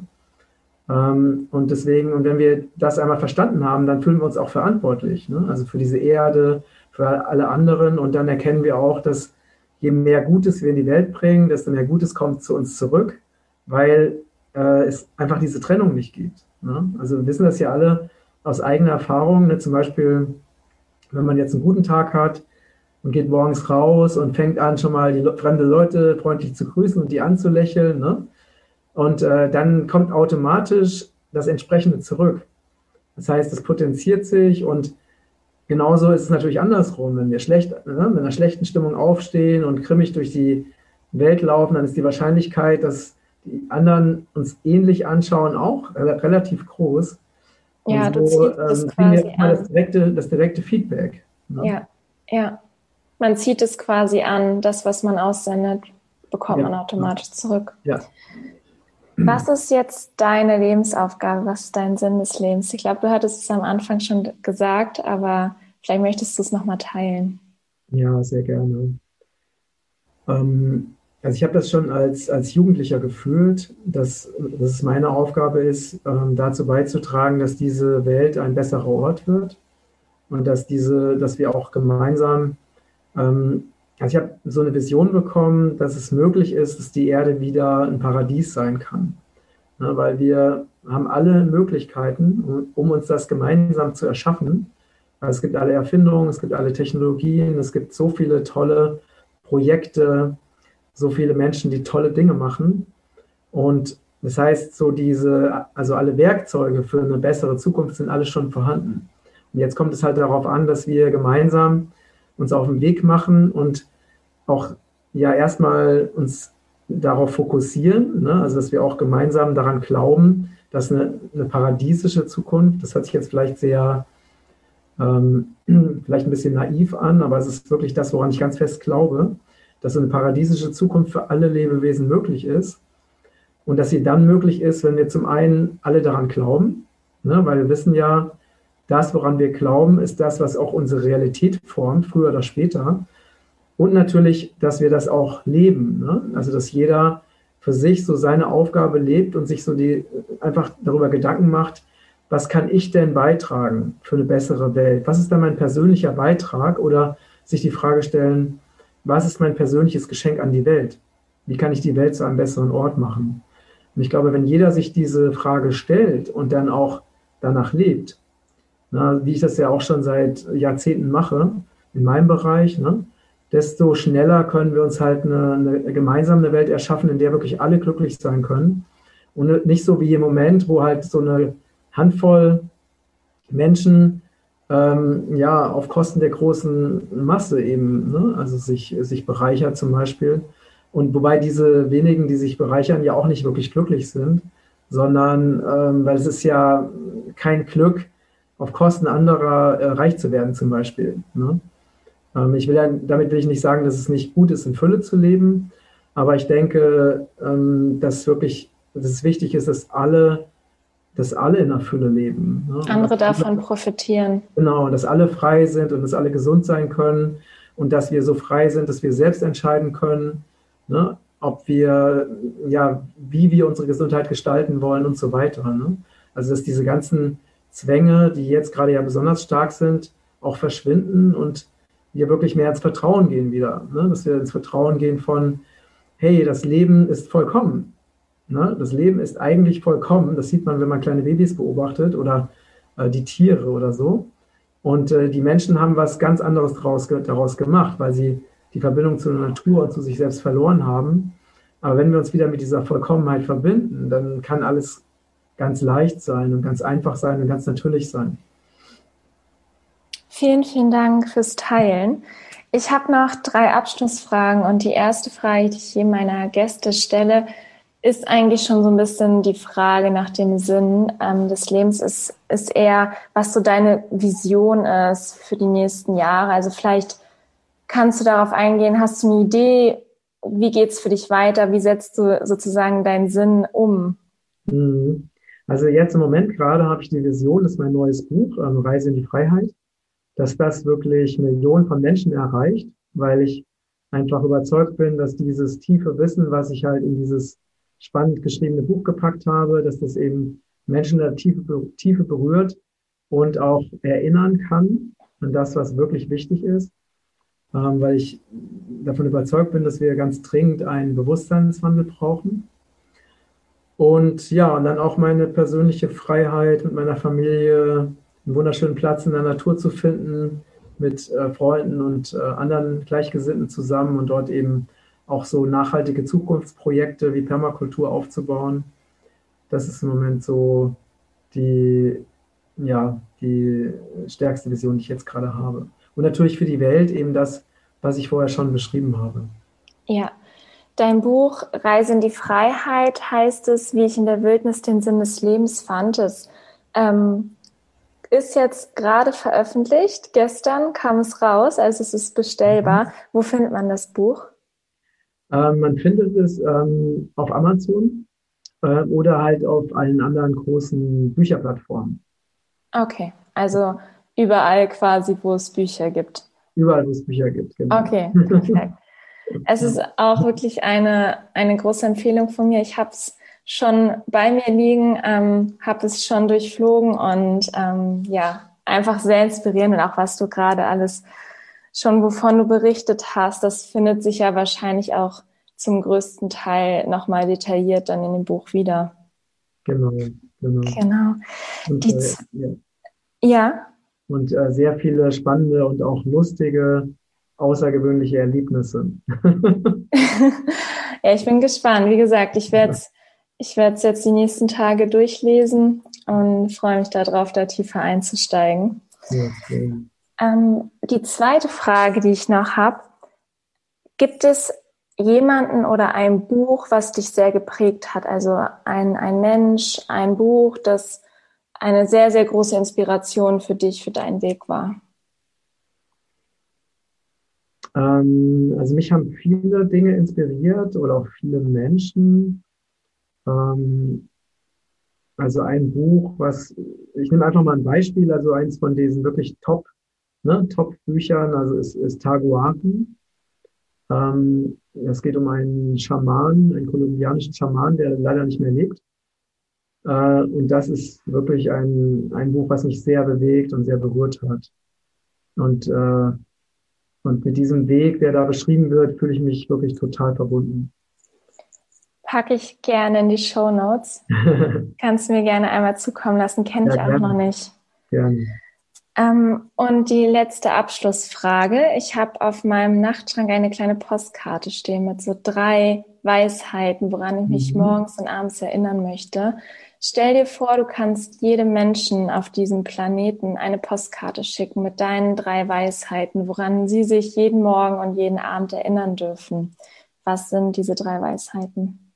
Ähm, und deswegen, und wenn wir das einmal verstanden haben, dann fühlen wir uns auch verantwortlich. Ne? Also für diese Erde, für alle anderen. Und dann erkennen wir auch, dass je mehr Gutes wir in die Welt bringen, desto mehr Gutes kommt zu uns zurück, weil äh, es einfach diese Trennung nicht gibt. Ne? Also wir wissen das ja alle aus eigener Erfahrung. Ne? Zum Beispiel, wenn man jetzt einen guten Tag hat und geht morgens raus und fängt an, schon mal die fremde Leute freundlich zu grüßen und die anzulächeln. Ne? Und äh, dann kommt automatisch das Entsprechende zurück. Das heißt, es potenziert sich und genauso ist es natürlich andersrum. Wenn wir schlecht, ne, mit einer schlechten Stimmung aufstehen und grimmig durch die Welt laufen, dann ist die Wahrscheinlichkeit, dass die anderen uns ähnlich anschauen, auch relativ groß. Ja, und du so ziehst es ähm, kriegen wir quasi immer an. das direkte, das direkte Feedback. Ne? Ja, ja. Man zieht es quasi an. Das, was man aussendet, bekommt Ja, man automatisch ja. zurück. Ja. Was ist jetzt deine Lebensaufgabe? Was ist dein Sinn des Lebens? Ich glaube, du hattest es am Anfang schon gesagt, aber vielleicht möchtest du es nochmal teilen. Ja, sehr gerne. Ähm, also ich habe das schon als, als Jugendlicher gefühlt, dass, dass es meine Aufgabe ist, ähm, dazu beizutragen, dass diese Welt ein besserer Ort wird und dass, diese, dass wir auch gemeinsam, ähm, also ich habe so eine Vision bekommen, dass es möglich ist, dass die Erde wieder ein Paradies sein kann. Ne, weil wir haben alle Möglichkeiten, um, um uns das gemeinsam zu erschaffen. Also es gibt alle Erfindungen, es gibt alle Technologien, es gibt so viele tolle Projekte, so viele Menschen, die tolle Dinge machen. Und das heißt, so diese, also alle Werkzeuge für eine bessere Zukunft sind alle schon vorhanden. Und jetzt kommt es halt darauf an, dass wir gemeinsam uns auf den Weg machen und auch ja erstmal uns darauf fokussieren, ne? Also dass wir auch gemeinsam daran glauben, dass eine, eine paradiesische Zukunft, das hört sich jetzt vielleicht sehr, ähm, vielleicht ein bisschen naiv an, aber es ist wirklich das, woran ich ganz fest glaube, dass eine paradiesische Zukunft für alle Lebewesen möglich ist und dass sie dann möglich ist, wenn wir zum einen alle daran glauben, ne? Weil wir wissen ja, das, woran wir glauben, ist das, was auch unsere Realität formt, früher oder später. Und natürlich, dass wir das auch leben. Ne? Also, dass jeder für sich so seine Aufgabe lebt und sich so die einfach darüber Gedanken macht, was kann ich denn beitragen für eine bessere Welt? Was ist dann mein persönlicher Beitrag? Oder sich die Frage stellen, was ist mein persönliches Geschenk an die Welt? Wie kann ich die Welt zu einem besseren Ort machen? Und ich glaube, wenn jeder sich diese Frage stellt und dann auch danach lebt, na, wie ich das ja auch schon seit Jahrzehnten mache, in meinem Bereich, ne, desto schneller können wir uns halt eine, eine gemeinsam eine Welt erschaffen, in der wirklich alle glücklich sein können. Und nicht so wie im Moment, wo halt so eine Handvoll Menschen ähm, ja auf Kosten der großen Masse eben, ne? Also sich, sich bereichert zum Beispiel. Und wobei diese wenigen, die sich bereichern, ja auch nicht wirklich glücklich sind, sondern ähm, weil es ist ja kein Glück, auf Kosten anderer äh, reich zu werden zum Beispiel. Ne? Ähm, ich will ja, damit will ich nicht sagen, dass es nicht gut ist, in Fülle zu leben, aber ich denke, ähm, dass wirklich, dass es wichtig ist, dass alle, dass alle in der Fülle leben. Ne? Andere davon profitieren. Genau, dass alle frei sind und dass alle gesund sein können und dass wir so frei sind, dass wir selbst entscheiden können, ne? Ob wir, ja, wie wir unsere Gesundheit gestalten wollen und so weiter. Ne? Also dass diese ganzen Zwänge, die jetzt gerade ja besonders stark sind, auch verschwinden und wir wirklich mehr ins Vertrauen gehen wieder. Ne? Dass wir ins Vertrauen gehen von, hey, das Leben ist vollkommen. Ne? Das Leben ist eigentlich vollkommen. Das sieht man, wenn man kleine Babys beobachtet oder äh, die Tiere oder so. Und äh, die Menschen haben was ganz anderes daraus, daraus gemacht, weil sie die Verbindung zur Natur und zu sich selbst verloren haben. Aber wenn wir uns wieder mit dieser Vollkommenheit verbinden, dann kann alles ganz leicht sein und ganz einfach sein und ganz natürlich sein. Vielen, vielen Dank fürs Teilen. Ich habe noch drei Abschlussfragen und die erste Frage, die ich jedem meiner Gäste stelle, ist eigentlich schon so ein bisschen die Frage nach dem Sinn ähm, des Lebens. Ist, ist eher, was so deine Vision ist für die nächsten Jahre. Also vielleicht kannst du darauf eingehen, hast du eine Idee, wie geht's für dich weiter? Wie setzt du sozusagen deinen Sinn um? Also jetzt im Moment gerade habe ich die Vision, dass mein neues Buch, ähm, Reise in die Freiheit, dass das wirklich Millionen von Menschen erreicht, weil ich einfach überzeugt bin, dass dieses tiefe Wissen, was ich halt in dieses spannend geschriebene Buch gepackt habe, dass das eben Menschen in der Tiefe, Tiefe berührt und auch erinnern kann an das, was wirklich wichtig ist, ähm, weil ich davon überzeugt bin, dass wir ganz dringend einen Bewusstseinswandel brauchen. Und ja, und dann auch meine persönliche Freiheit mit meiner Familie, einen wunderschönen Platz in der Natur zu finden, mit äh, Freunden und äh, anderen Gleichgesinnten zusammen und dort eben auch so nachhaltige Zukunftsprojekte wie Permakultur aufzubauen. Das ist im Moment so die, ja, die stärkste Vision, die ich jetzt gerade habe. Und natürlich für die Welt eben das, was ich vorher schon beschrieben habe. Ja, dein Buch Reise in die Freiheit heißt es, wie ich in der Wildnis den Sinn des Lebens fand. Es ähm, ist jetzt gerade veröffentlicht. Gestern kam es raus, also es ist bestellbar. Mhm. Wo findet man das Buch? Ähm, man findet es ähm, auf Amazon äh, oder halt auf allen anderen großen Bücherplattformen. Okay, also überall quasi, wo es Bücher gibt. Überall, wo es Bücher gibt, genau. Okay, perfekt. Es ist auch wirklich eine, eine große Empfehlung von mir. Ich habe es schon bei mir liegen, ähm, habe es schon durchflogen und ähm, ja, einfach sehr inspirierend und auch was du gerade alles schon, wovon du berichtet hast, das findet sich ja wahrscheinlich auch zum größten Teil nochmal detailliert dann in dem Buch wieder. Genau, genau. Genau. Und, Die, äh, ja. ja. Und äh, sehr viele spannende und auch lustige, außergewöhnliche Erlebnisse. Ja, ich bin gespannt. Wie gesagt, ich werde es ich werde es jetzt die nächsten Tage durchlesen und freue mich darauf, da tiefer einzusteigen. Ja, okay. Ähm, die zweite Frage, die ich noch habe, gibt es jemanden oder ein Buch, was dich sehr geprägt hat? Also ein, ein Mensch, ein Buch, das eine sehr, sehr große Inspiration für dich, für deinen Weg war? Ähm, also mich haben viele Dinge inspiriert oder auch viele Menschen. Ähm, also ein Buch, was, ich nehme einfach mal ein Beispiel, also eins von diesen wirklich Top, ne, Top-Büchern, also ist, ist Taguaten. Ähm, es geht um einen Schaman, einen kolumbianischen Schaman, der leider nicht mehr lebt. Äh, und das ist wirklich ein, ein Buch, was mich sehr bewegt und sehr berührt hat. Und, äh, und mit diesem Weg, der da beschrieben wird, fühle ich mich wirklich total verbunden. Packe ich gerne in die Shownotes. Kannst du mir gerne einmal zukommen lassen, kenne ja, ich auch gerne. noch nicht. Gerne. Ähm, und die letzte Abschlussfrage. Ich habe auf meinem Nachtschrank eine kleine Postkarte stehen mit so drei Weisheiten, woran ich mich Mhm. morgens und abends erinnern möchte. Stell dir vor, du kannst jedem Menschen auf diesem Planeten eine Postkarte schicken mit deinen drei Weisheiten, woran sie sich jeden Morgen und jeden Abend erinnern dürfen. Was sind diese drei Weisheiten?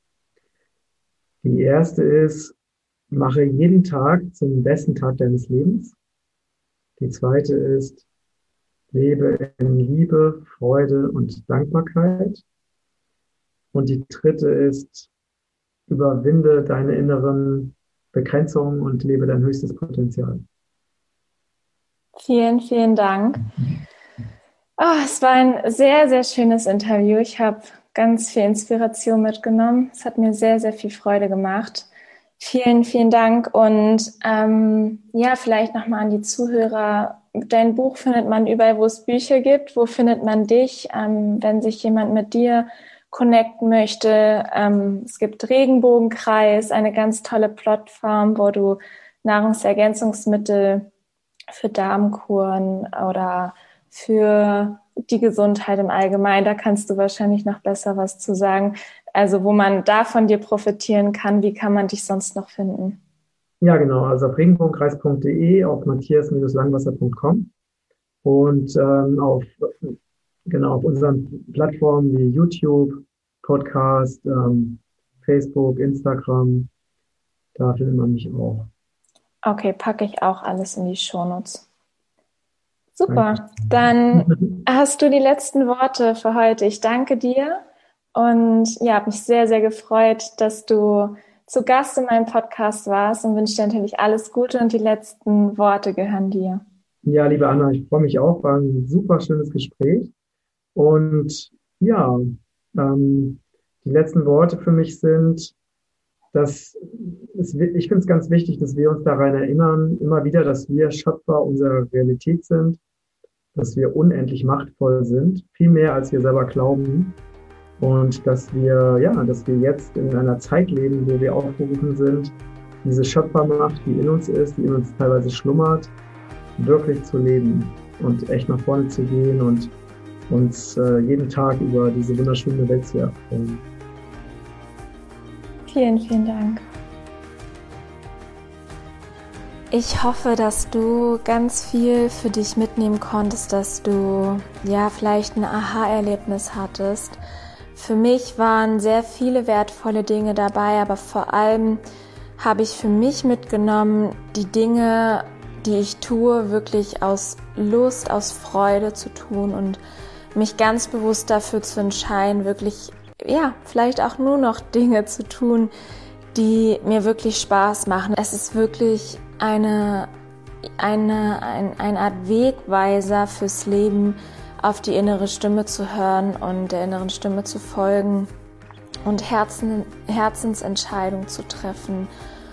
Die erste ist, mache jeden Tag zum besten Tag deines Lebens. Die zweite ist, lebe in Liebe, Freude und Dankbarkeit. Und die dritte ist, überwinde deine inneren Begrenzungen und lebe dein höchstes Potenzial. Vielen, vielen Dank. Oh, es war ein sehr, sehr schönes Interview. Ich habe ganz viel Inspiration mitgenommen. Es hat mir sehr, sehr viel Freude gemacht. Vielen, vielen Dank. Und ähm, ja, vielleicht nochmal an die Zuhörer. Dein Buch findet man überall, wo es Bücher gibt. Wo findet man dich, ähm, wenn sich jemand mit dir connecten möchte? Ähm, es gibt Regenbogenkreis, eine ganz tolle Plattform, wo du Nahrungsergänzungsmittel für Darmkuren oder für die Gesundheit im Allgemeinen. Da kannst du wahrscheinlich noch besser was zu sagen. Also wo man da von dir profitieren kann, wie kann man dich sonst noch finden? Ja, genau. Also auf regenbogenkreis punkt de, auf matthias langwasser punkt com und ähm, auf, genau, auf unseren Plattformen wie YouTube, Podcast, ähm, Facebook, Instagram. Da findet man mich auch. Okay, packe ich auch alles in die Shownotes. Danke. Super, dann hast du die letzten Worte für heute. Ich danke dir und ja, habe mich sehr, sehr gefreut, dass du zu Gast in meinem Podcast warst und wünsche dir natürlich alles Gute und die letzten Worte gehören dir. Ja, liebe Anna, ich freue mich auch. War ein super schönes Gespräch. Und ja, ähm, die letzten Worte für mich sind, dass es, ich finde es ganz wichtig, dass wir uns daran erinnern, immer wieder, dass wir Schöpfer unserer Realität sind, dass wir unendlich machtvoll sind, viel mehr als wir selber glauben. Und dass wir, ja, dass wir jetzt in einer Zeit leben, wo wir aufgerufen sind, diese Schöpfermacht, die in uns ist, die in uns teilweise schlummert, wirklich zu leben und echt nach vorne zu gehen und uns äh, jeden Tag über diese wunderschöne Welt zu erfreuen. Vielen, vielen Dank. Ich hoffe, dass du ganz viel für dich mitnehmen konntest, dass du ja vielleicht ein Aha-Erlebnis hattest. Für mich waren sehr viele wertvolle Dinge dabei, aber vor allem habe ich für mich mitgenommen, die Dinge, die ich tue, wirklich aus Lust, aus Freude zu tun und mich ganz bewusst dafür zu entscheiden, wirklich, ja, vielleicht auch nur noch Dinge zu tun, die mir wirklich Spaß machen. Es ist wirklich eine, eine, ein, eine Art Wegweiser fürs Leben, auf die innere Stimme zu hören und der inneren Stimme zu folgen und Herzen, Herzensentscheidungen zu treffen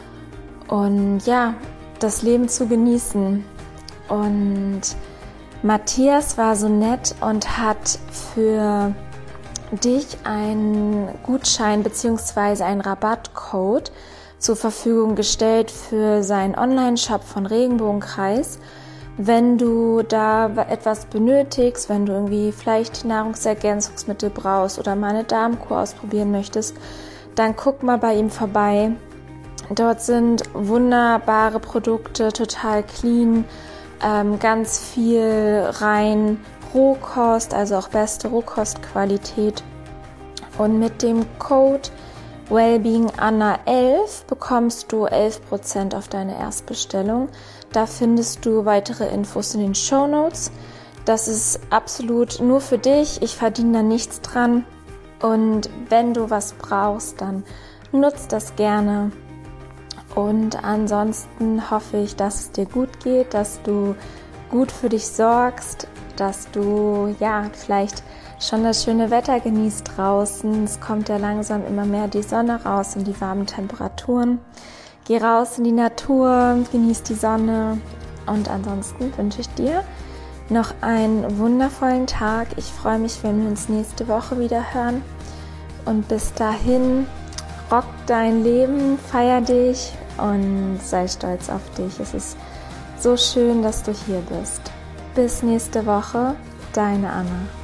und ja, das Leben zu genießen. Und Matthias war so nett und hat für dich einen Gutschein bzw. einen Rabattcode zur Verfügung gestellt für seinen Online-Shop von Regenbogenkreis. Wenn du da etwas benötigst, wenn du irgendwie vielleicht Nahrungsergänzungsmittel brauchst oder mal eine Darmkur ausprobieren möchtest, dann guck mal bei ihm vorbei. Dort sind wunderbare Produkte, total clean, ähm, ganz viel rein Rohkost, also auch beste Rohkostqualität. Und mit dem Code wellbeinganna elf bekommst du elf Prozent auf deine Erstbestellung. Da findest du weitere Infos in den Shownotes. Das ist absolut nur für dich. Ich verdiene da nichts dran. Und wenn du was brauchst, dann nutzt das gerne. Und ansonsten hoffe ich, dass es dir gut geht, dass du gut für dich sorgst, dass du ja vielleicht schon das schöne Wetter genießt draußen. Es kommt ja langsam immer mehr die Sonne raus und die warmen Temperaturen. Geh raus in die Natur, genieß die Sonne und ansonsten wünsche ich dir noch einen wundervollen Tag. Ich freue mich, wenn wir uns nächste Woche wieder hören und bis dahin rock dein Leben, feier dich und sei stolz auf dich. Es ist So schön, dass du hier bist. Bis nächste Woche, deine Anna.